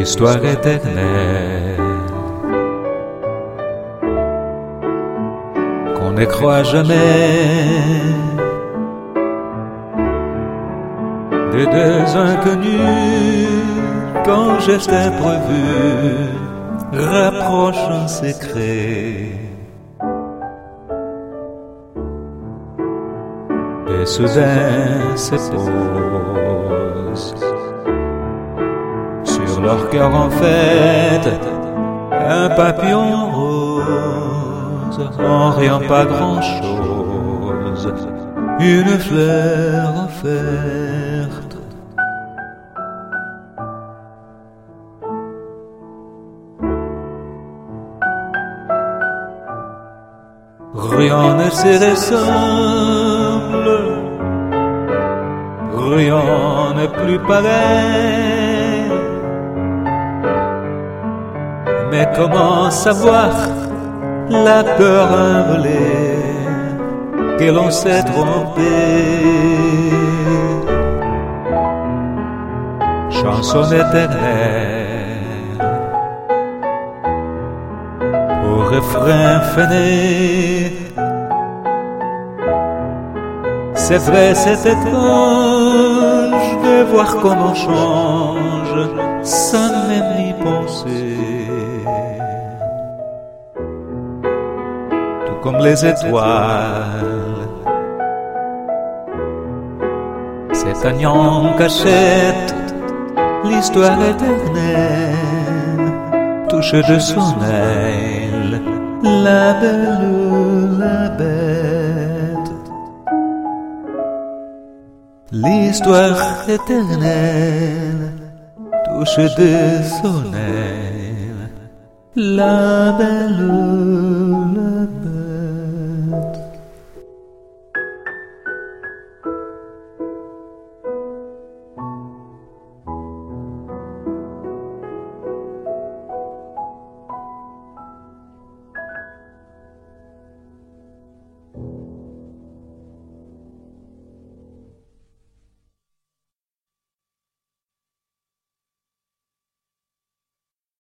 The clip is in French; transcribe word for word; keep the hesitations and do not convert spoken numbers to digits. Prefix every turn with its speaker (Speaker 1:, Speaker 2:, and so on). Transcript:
Speaker 1: l'histoire éternelle, qu'on ne croit jamais, de deux inconnus, quand geste imprévu rapproche un secret. Et soudain se pose sur leur cœur en fête un papillon rose, en rien pas grand-chose, une fleur offerte. Rien ne se ressemble, rien n'est plus pareil. Mais comment savoir la peur envolée que l'on s'est trompé? Chanson éternelle au refrain fainé. C'est vrai, c'est étrange de voir comment on change sans même y penser. Tout comme les étoiles, c'est un en cachette, l'histoire éternelle, touche de son aile, la belle, la bête. L'histoire éternelle, touche de son aile, la belle.